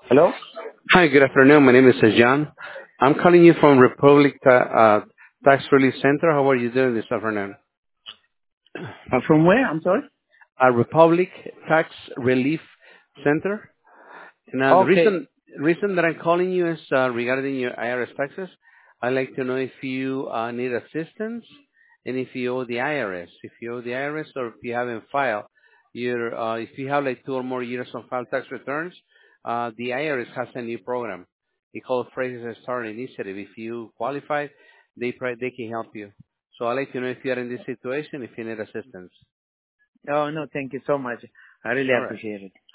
Hello? Hi, good afternoon. My name is John. I'm calling you from Republic Tax Relief Center. How are you doing this afternoon? From where? I'm sorry? Republic Tax Relief Center. And the Okay. reason that I'm calling you is regarding your IRS taxes. I'd like to know if you need assistance and if you owe the IRS. If you owe the IRS or if you haven't filed if you have like 2 or more years of filed tax returns, the IRS has a new program. It's called Phrases Start Initiative. If you qualify, they can help you. So I'd like to know if you are in this situation, if you need assistance. Oh, no, thank you so much. I really All right. appreciate it.